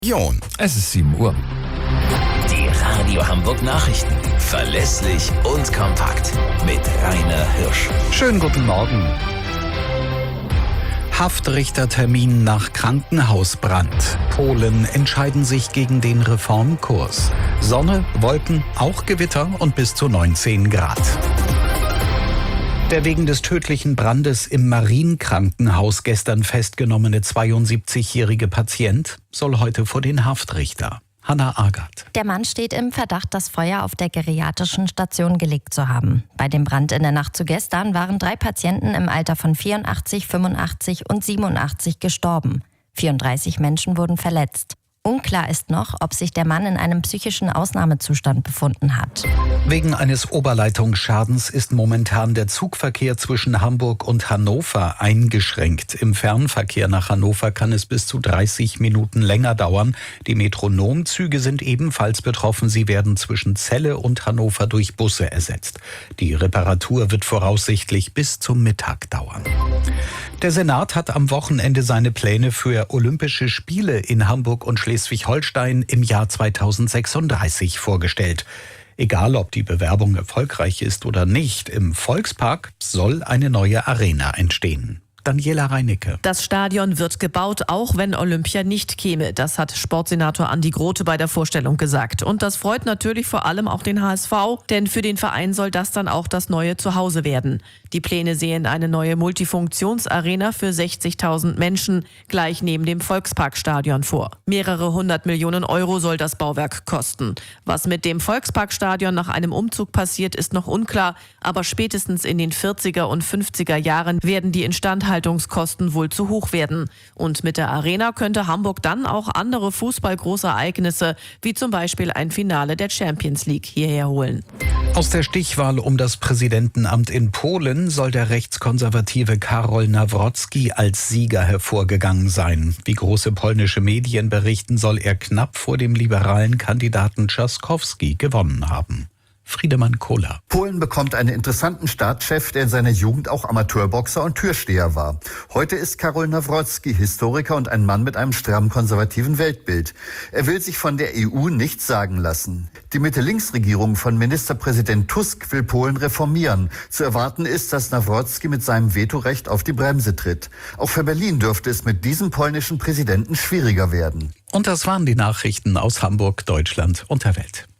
Es ist 7 Uhr. Die Radio Hamburg Nachrichten. Verlässlich und kompakt. Mit Rainer Hirsch. Schönen guten Morgen. Haftrichtertermin nach Krankenhausbrand. Polen entscheiden sich gegen den Reformkurs. Sonne, Wolken, auch Gewitter und bis zu 19 Grad. Der wegen des tödlichen Brandes im Marienkrankenhaus gestern festgenommene 72-jährige Patient soll heute vor den Haftrichter. Hanna Agert. Der Mann steht im Verdacht, das Feuer auf der geriatrischen Station gelegt zu haben. Bei dem Brand in der Nacht zu gestern waren 3 Patienten im Alter von 84, 85 und 87 gestorben. 34 Menschen wurden verletzt. Unklar ist noch, ob sich der Mann in einem psychischen Ausnahmezustand befunden hat. Wegen eines Oberleitungsschadens ist momentan der Zugverkehr zwischen Hamburg und Hannover eingeschränkt. Im Fernverkehr nach Hannover kann es bis zu 30 Minuten länger dauern. Die Metronomzüge sind ebenfalls betroffen. Sie werden zwischen Celle und Hannover durch Busse ersetzt. Die Reparatur wird voraussichtlich bis zum Mittag dauern. Der Senat hat am Wochenende seine Pläne für Olympische Spiele in Hamburg und Schleswig-Holstein im Jahr 2036 vorgestellt. Egal, ob die Bewerbung erfolgreich ist oder nicht, im Volkspark soll eine neue Arena entstehen. Daniela Reinicke. Das Stadion wird gebaut, auch wenn Olympia nicht käme. Das hat Sportsenator Andi Grote bei der Vorstellung gesagt. Und das freut natürlich vor allem auch den HSV, denn für den Verein soll das dann auch das neue Zuhause werden. Die Pläne sehen eine neue Multifunktionsarena für 60.000 Menschen gleich neben dem Volksparkstadion vor. Mehrere 100 Millionen Euro soll das Bauwerk kosten. Was mit dem Volksparkstadion nach einem Umzug passiert, ist noch unklar. Aber spätestens in den 40er und 50er Jahren werden die Instandhaltungskosten wohl zu hoch werden. Und mit der Arena könnte Hamburg dann auch andere Fußball-Großereignisse, wie zum Beispiel ein Finale der Champions League, hierher holen. Aus der Stichwahl um das Präsidentenamt in Polen soll der rechtskonservative Karol Nawrocki als Sieger hervorgegangen sein. Wie große polnische Medien berichten, soll er knapp vor dem liberalen Kandidaten Trzaskowski gewonnen haben. Friedemann Kohler. Polen bekommt einen interessanten Staatschef, der in seiner Jugend auch Amateurboxer und Türsteher war. Heute ist Karol Nawrocki Historiker und ein Mann mit einem stramm konservativen Weltbild. Er will sich von der EU nichts sagen lassen. Die Mitte-Links-Regierung von Ministerpräsident Tusk will Polen reformieren. Zu erwarten ist, dass Nawrocki mit seinem Vetorecht auf die Bremse tritt. Auch für Berlin dürfte es mit diesem polnischen Präsidenten schwieriger werden. Und das waren die Nachrichten aus Hamburg, Deutschland und der Welt.